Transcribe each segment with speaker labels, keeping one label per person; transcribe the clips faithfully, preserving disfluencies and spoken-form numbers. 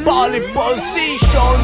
Speaker 1: Pole position,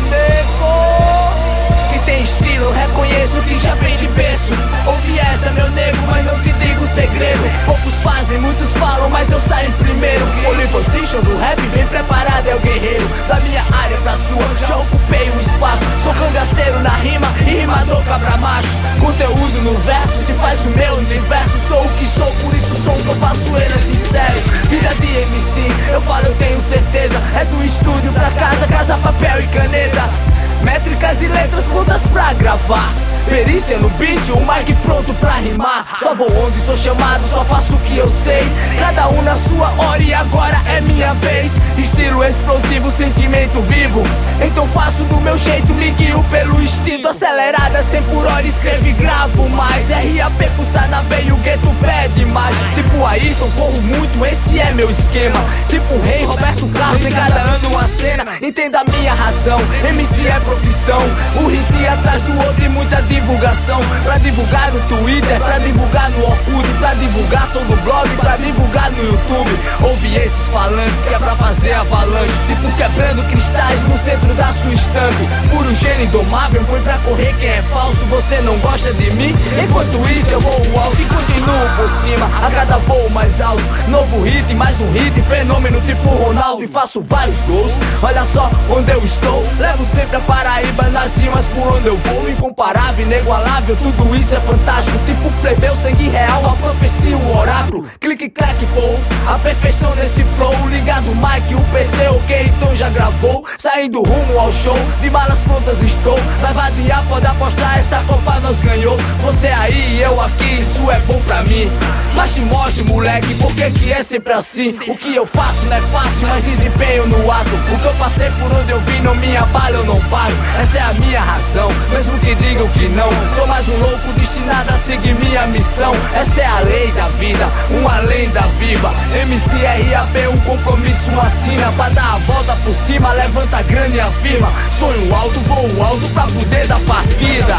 Speaker 1: nego. Que tem estilo, reconheço que já vem de berço. Ouvi essa, meu nego, mas não te digo segredo. Poucos fazem, muitos falam, mas eu saio em primeiro. Pole position do rap, bem preparado é o guerreiro. Da minha área pra sua, já ocupei um espaço. Sou cangaceiro na rima e rimador cabra macho. Conteúdo no verso, se faz o meu universo. Sou o que sou, por isso sou o que eu faço, ele é sincero. Vida de M C, eu falo, eu tenho certeza. É do estúdio pra casa, casa, papel e caneta. Métricas e letras prontas pra gravar. Perícia no beat, o mic pronto pra rimar. Só vou onde sou chamado, só faço o que eu sei. Cada um na sua hora e agora é minha vez. Estilo explosivo, sentimento vivo. Então faço do meu jeito, me guio pelo instinto. Acelerada, cem por hora, escrevo e gravo mais. R A P pulsar na veia, o gueto pede mais. Tipo Ayrton, corro muito, esse é meu esquema. Tipo Rei, Roberto Carlos, em cada ano uma cena. Entenda a minha razão, M C é profissão. O hit atrás do outro e muita divulgação. Pra divulgar no Twitter, pra divulgar no Orkut, pra divulgação do blog, pra divulgar no YouTube. Ouvi esses falantes que é pra fazer avalanche. Tipo quebrando cristais no centro da sua estante. Puro gênio indomável, põe pra correr quem é falso. Você não gosta de mim? Enquanto isso eu vou alto e continuo por cima. A cada voo mais alto, novo hit, mais um hit. Fenômeno tipo Ronaldo e faço vários gols. Olha só onde eu estou, levo sempre a Paraíba nas rimas por onde eu vou. Incomparável, inigualável, tudo isso é fantástico. Tipo plebeu, sangue real, a profecia, o oráculo. Clique, clack, pô, a perfeição desse flow. Ligado o mic, o P C, ok, então já gravou. Saindo rumo ao show, de balas prontas estou. Vai vadiar, pode apostar, essa Copa nós ganhou. Você aí e eu aqui, isso é bom pra mim. Mas te mostre, moleque, por que que é sempre assim? O que eu faço não é fácil, mas desempenho no ato. O que eu passei por onde eu vim não me abala, eu não paro. Essa é a minha razão, mesmo que digam que não. Sou mais um louco destinado a seguir minha missão. Essa é a lei da vida, uma lenda viva. M C R A P, um compromisso, uma sina. Pra dar a volta por cima, levanta a grana e afirma. Sonho alto, voo alto pra poder dar partida.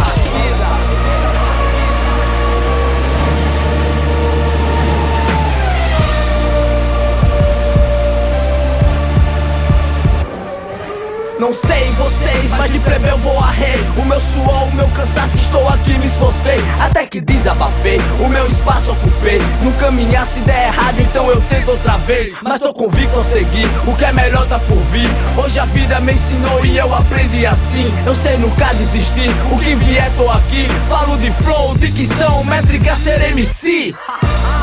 Speaker 1: Não sei vocês, mas de plebeu vou a rei. O meu suor, o meu cansaço, estou aqui, me esforcei. Até que desabafei, o meu espaço ocupei. Não caminhar se der errado, então eu tento outra vez. Mas tô convicto ao seguir, o que é melhor tá por vir. Hoje a vida me ensinou e eu aprendi assim. Eu sei nunca desistir, o que vier tô aqui. Falo de flow, dicção, métrica, ser M C.